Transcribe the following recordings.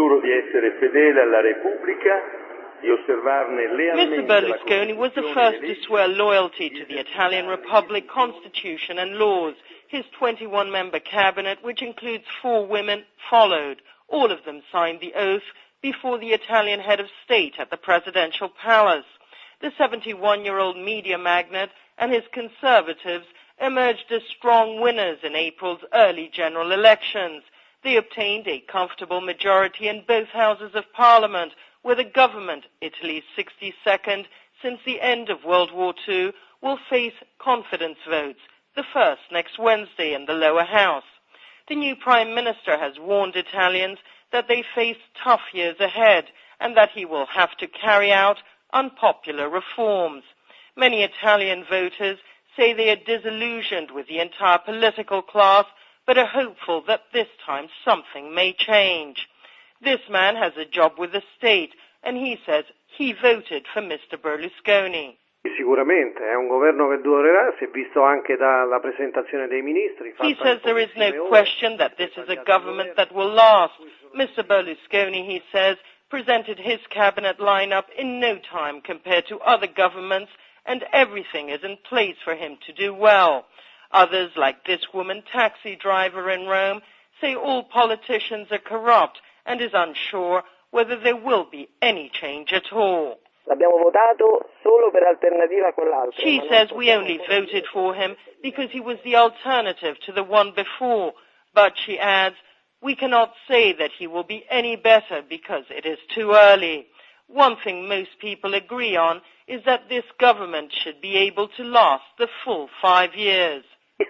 Giuro di essere fedele alla Repubblica. Mr. Berlusconi was the first to swear loyalty to the Italian Republic Constitution and laws. His 21-member cabinet, which includes 4 women, followed. All of them signed the oath before the Italian head of state at the presidential palace. The 71-year-old media magnate and his conservatives emerged as strong winners in April's early general elections. They obtained a comfortable majority in both houses of parliament, where the government, Italy's 62nd since the end of World War II, will face confidence votes, the first next Wednesday in the lower house. The new Prime Minister has warned Italians that they face tough years ahead and that he will have to carry out unpopular reforms. Many Italian voters say they are disillusioned with the entire political class, but are hopeful that this time something may change. This man has a job with the state, and he says he voted for Mr. Berlusconi. Sicuramente, è un governo che durerà, si è visto anche dalla presentazione dei ministri. He says there is no question that this is a government that will last. Mr. Berlusconi, he says, presented his cabinet lineup in no time compared to other governments, and everything is in place for him to do well. Others, like this woman taxi driver in Rome, say all politicians are corrupt and is unsure whether there will be any change at all. She says we only voted for him because he was the alternative to the one before, but she adds, we cannot say that he will be any better because it is too early. One thing most people agree on is that this government should be able to last the full 5 years. This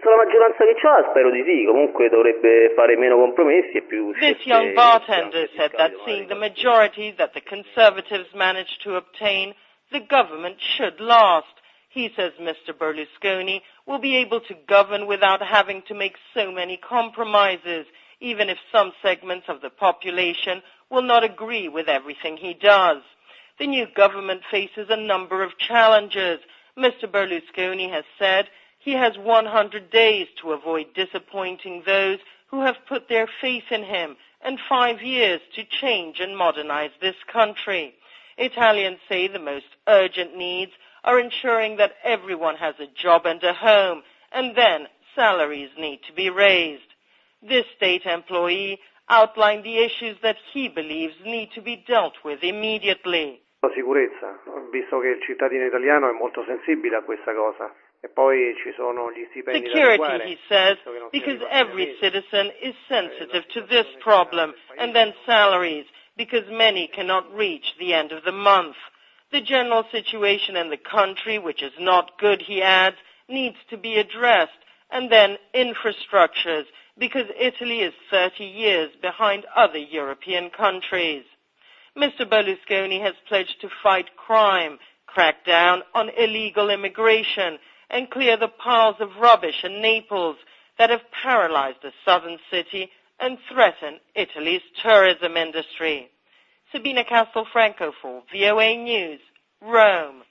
young bartender said that seeing the majority that the Conservatives managed to obtain, the government should last. He says Mr. Berlusconi will be able to govern without having to make so many compromises, even if some segments of the population will not agree with everything he does. The new government faces a number of challenges. Mr. Berlusconi has said he has 100 days to avoid disappointing those who have put their faith in him, and 5 years to change and modernize this country. Italians say the most urgent needs are ensuring that everyone has a job and a home, and then salaries need to be raised. This state employee outlined the issues that he believes need to be dealt with immediately. La sicurezza, visto che il cittadino italiano è molto sensibile a questa cosa. E poi ci sono gli stipendi da Security, he says, because every citizen is sensitive to this problem, and then salaries, because many cannot reach the end of the month. The general situation in the country, which is not good, he adds, needs to be addressed, and then infrastructures, because Italy is 30 years behind other European countries. Mr. Berlusconi has pledged to fight crime, crack down on illegal immigration, and clear the piles of rubbish in Naples that have paralyzed the southern city and threaten Italy's tourism industry. Sabina Castelfranco for VOA News, Rome.